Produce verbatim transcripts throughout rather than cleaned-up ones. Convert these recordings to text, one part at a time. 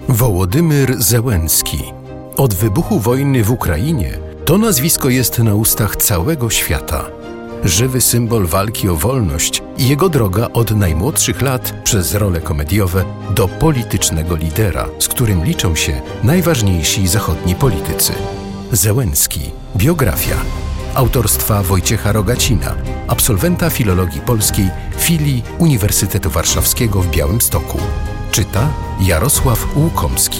Wołodymyr Zełenski. Od wybuchu wojny w Ukrainie to nazwisko jest na ustach całego świata. Żywy symbol walki o wolność i jego droga od najmłodszych lat przez role komediowe do politycznego lidera, z którym liczą się najważniejsi zachodni politycy. Zełenski. Biografia. Autorstwa Wojciecha Rogacina, absolwenta filologii polskiej filii Uniwersytetu Warszawskiego w Białymstoku. Czyta Jarosław Łukomski.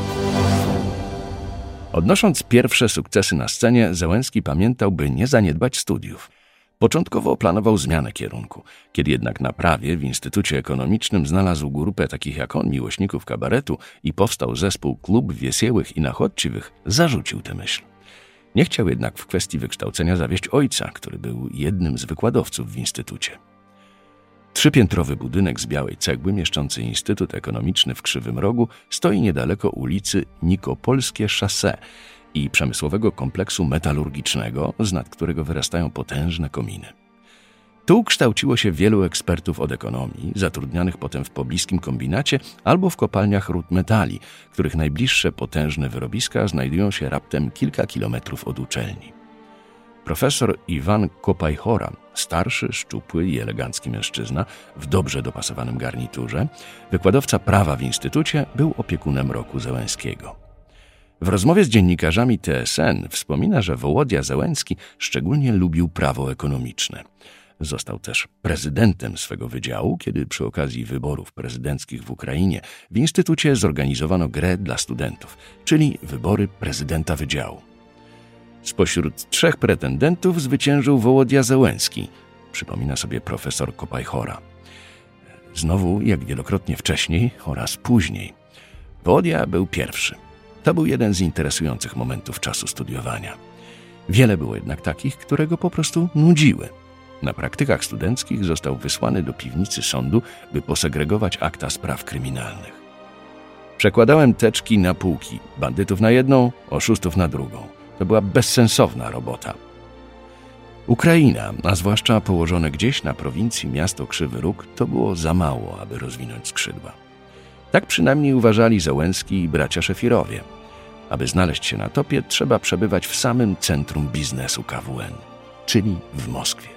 Odnosząc pierwsze sukcesy na scenie, Zełenski pamiętał, by nie zaniedbać studiów. Początkowo planował zmianę kierunku. Kiedy jednak na prawie w Instytucie Ekonomicznym znalazł grupę takich jak on, miłośników kabaretu i powstał zespół Klub Wiesiełych i Nachodźciwych, zarzucił tę myśl. Nie chciał jednak w kwestii wykształcenia zawieść ojca, który był jednym z wykładowców w Instytucie. Trzypiętrowy budynek z białej cegły mieszczący Instytut Ekonomiczny w Krzywym Rogu stoi niedaleko ulicy Nikopolskie Szosсе i przemysłowego kompleksu metalurgicznego, z nad którego wyrastają potężne kominy. Tu kształciło się wielu ekspertów od ekonomii, zatrudnianych potem w pobliskim kombinacie albo w kopalniach ród metali, których najbliższe potężne wyrobiska znajdują się raptem kilka kilometrów od uczelni. Profesor Iwan Kopajchora, starszy, szczupły i elegancki mężczyzna w dobrze dopasowanym garniturze, wykładowca prawa w instytucie, był opiekunem roku Zełenskiego. W rozmowie z dziennikarzami T S N wspomina, że Wołodia Zełenski szczególnie lubił prawo ekonomiczne. Został też prezydentem swego wydziału, kiedy przy okazji wyborów prezydenckich w Ukrainie w instytucie zorganizowano grę dla studentów, czyli wybory prezydenta wydziału. Spośród trzech pretendentów zwyciężył Wołodia Zełenski, przypomina sobie profesor Kopajchora. Znowu, jak wielokrotnie wcześniej oraz później. Wołodia był pierwszy. To był jeden z interesujących momentów czasu studiowania. Wiele było jednak takich, które go po prostu nudziły. Na praktykach studenckich został wysłany do piwnicy sądu, by posegregować akta spraw kryminalnych. Przekładałem teczki na półki, bandytów na jedną, oszustów na drugą. To była bezsensowna robota. Ukraina, a zwłaszcza położone gdzieś na prowincji miasto Krzywy Róg, to było za mało, aby rozwinąć skrzydła. Tak przynajmniej uważali Zełenski i bracia Szefirowie. Aby znaleźć się na topie, trzeba przebywać w samym centrum biznesu K W N, czyli w Moskwie.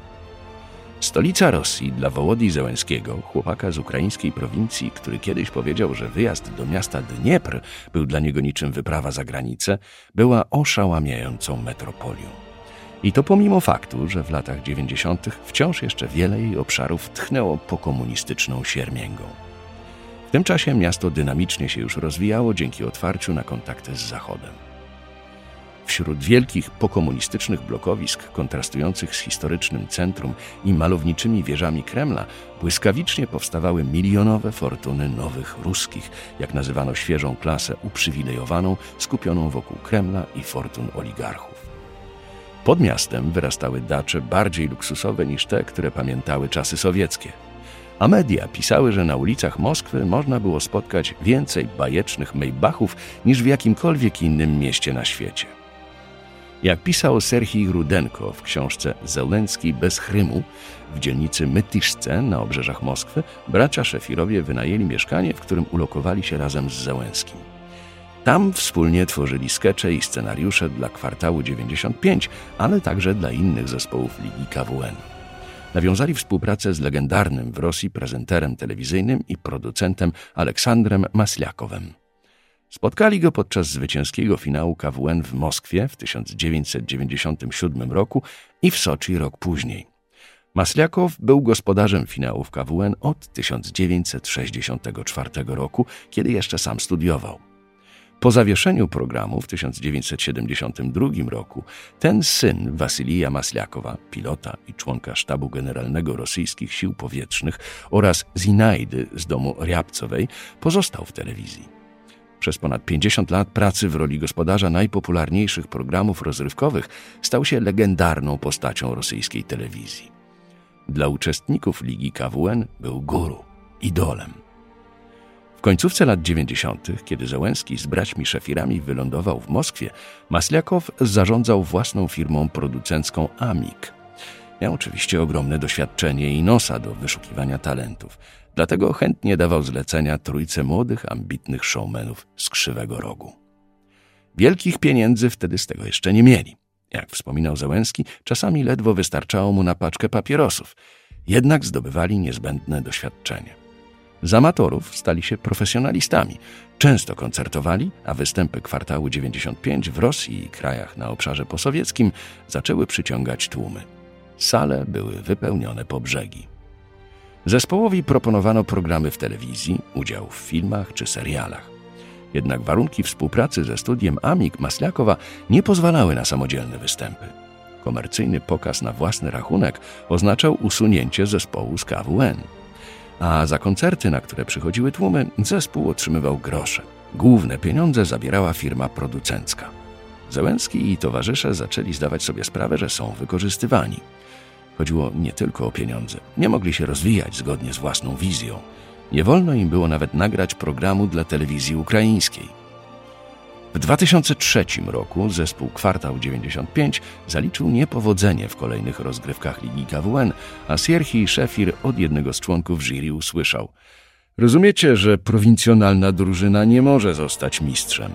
Stolica Rosji dla Wołodii Zełenskiego, chłopaka z ukraińskiej prowincji, który kiedyś powiedział, że wyjazd do miasta Dniepr był dla niego niczym wyprawa za granicę, była oszałamiającą metropolią. I to pomimo faktu, że w latach dziewięćdziesiątych wciąż jeszcze wiele jej obszarów tchnęło pokomunistyczną siermięgą. W tym czasie miasto dynamicznie się już rozwijało dzięki otwarciu na kontakty z Zachodem. Wśród wielkich pokomunistycznych blokowisk kontrastujących z historycznym centrum i malowniczymi wieżami Kremla błyskawicznie powstawały milionowe fortuny nowych ruskich, jak nazywano świeżą klasę uprzywilejowaną, skupioną wokół Kremla i fortun oligarchów. Pod miastem wyrastały dacze bardziej luksusowe niż te, które pamiętały czasy sowieckie. A media pisały, że na ulicach Moskwy można było spotkać więcej bajecznych Maybachów niż w jakimkolwiek innym mieście na świecie. Jak pisał Serhij Rudenko w książce Zełenski bez Chrymu, w dzielnicy Mytyszce na obrzeżach Moskwy bracia Szefirowie wynajęli mieszkanie, w którym ulokowali się razem z Zełenskim. Tam wspólnie tworzyli skecze i scenariusze dla Kwartału dziewięćdziesiąt pięć, ale także dla innych zespołów Ligi K W N. Nawiązali współpracę z legendarnym w Rosji prezenterem telewizyjnym i producentem Aleksandrem Masliakowem. Spotkali go podczas zwycięskiego finału K W N w Moskwie w tysiąc dziewięćset dziewięćdziesiątym siódmym roku i w Soczi rok później. Masliakow był gospodarzem finałów K W N od tysiąc dziewięćset sześćdziesiątego czwartego roku, kiedy jeszcze sam studiował. Po zawieszeniu programu w tysiąc dziewięćset siedemdziesiątym drugim roku ten syn Wasylija Masliakowa, pilota i członka sztabu generalnego rosyjskich sił powietrznych oraz Zinajdy z domu Riabcowej pozostał w telewizji. Przez ponad pięćdziesiąt lat pracy w roli gospodarza najpopularniejszych programów rozrywkowych stał się legendarną postacią rosyjskiej telewizji. Dla uczestników Ligi K W N był guru, idolem. W końcówce lat dziewięćdziesiątych, kiedy Zełenski z braćmi Szefirami wylądował w Moskwie, Masliakow zarządzał własną firmą producencką Amik. Miał oczywiście ogromne doświadczenie i nosa do wyszukiwania talentów. Dlatego chętnie dawał zlecenia trójce młodych, ambitnych showmenów z Krzywego Rogu. Wielkich pieniędzy wtedy z tego jeszcze nie mieli. Jak wspominał Załęski, czasami ledwo wystarczało mu na paczkę papierosów. Jednak zdobywali niezbędne doświadczenie. Z amatorów stali się profesjonalistami. Często koncertowali, a występy Kwartału dziewięćdziesiąt pięć w Rosji i krajach na obszarze posowieckim zaczęły przyciągać tłumy. Sale były wypełnione po brzegi. Zespołowi proponowano programy w telewizji, udział w filmach czy serialach. Jednak warunki współpracy ze studiem Amik Masliakowa nie pozwalały na samodzielne występy. Komercyjny pokaz na własny rachunek oznaczał usunięcie zespołu z K W N. A za koncerty, na które przychodziły tłumy, zespół otrzymywał grosze. Główne pieniądze zabierała firma producencka. Załęski i towarzysze zaczęli zdawać sobie sprawę, że są wykorzystywani. Chodziło nie tylko o pieniądze. Nie mogli się rozwijać zgodnie z własną wizją. Nie wolno im było nawet nagrać programu dla telewizji ukraińskiej. W dwa tysiące trzecim roku zespół Kwartał dziewięćdziesiąt pięć zaliczył niepowodzenie w kolejnych rozgrywkach Ligi K W N, a Sierhij Szefir od jednego z członków jury usłyszał: „Rozumiecie, że prowincjonalna drużyna nie może zostać mistrzem”.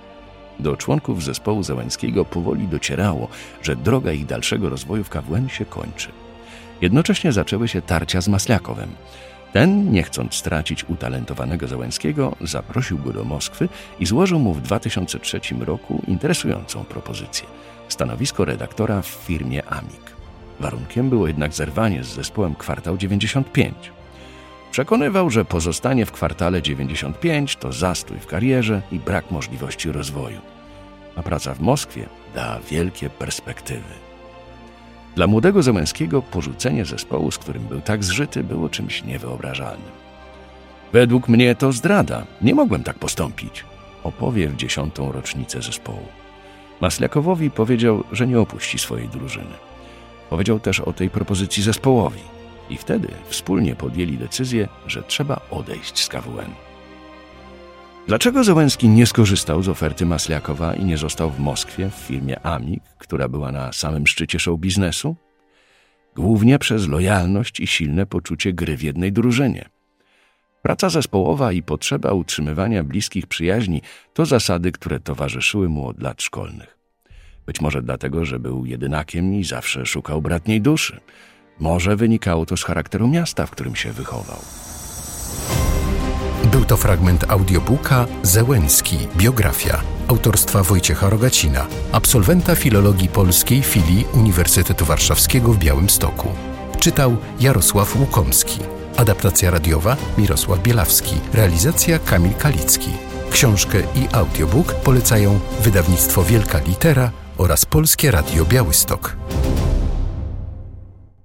Do członków zespołu Załęskiego powoli docierało, że droga ich dalszego rozwoju w K W N się kończy. Jednocześnie zaczęły się tarcia z Masliakowem. Ten, nie chcąc stracić utalentowanego Załęskiego, zaprosił go do Moskwy i złożył mu w dwa tysiące trzecim roku interesującą propozycję – stanowisko redaktora w firmie Amik. Warunkiem było jednak zerwanie z zespołem Kwartał dziewięćdziesiąt pięć. Przekonywał, że pozostanie w Kwartale dziewięćdziesiąt pięć to zastój w karierze i brak możliwości rozwoju. A praca w Moskwie da wielkie perspektywy. Dla młodego Załęskiego porzucenie zespołu, z którym był tak zżyty, było czymś niewyobrażalnym. „Według mnie to zdrada. Nie mogłem tak postąpić”, opowie w dziesiątą rocznicę zespołu. Masliakowowi powiedział, że nie opuści swojej drużyny. Powiedział też o tej propozycji zespołowi i wtedy wspólnie podjęli decyzję, że trzeba odejść z K W N. Dlaczego Załęski nie skorzystał z oferty Masliakowa i nie został w Moskwie w firmie Amik, która była na samym szczycie show biznesu? Głównie przez lojalność i silne poczucie gry w jednej drużynie. Praca zespołowa i potrzeba utrzymywania bliskich przyjaźni to zasady, które towarzyszyły mu od lat szkolnych. Być może dlatego, że był jedynakiem i zawsze szukał bratniej duszy. Może wynikało to z charakteru miasta, w którym się wychował. Był to fragment audiobooka Załęski – biografia autorstwa Wojciecha Rogacina, absolwenta filologii polskiej filii Uniwersytetu Warszawskiego w Białymstoku. Czytał Jarosław Łukomski. Adaptacja radiowa Mirosław Bielawski. Realizacja Kamil Kalicki. Książkę i audiobook polecają wydawnictwo Wielka Litera oraz Polskie Radio Białystok.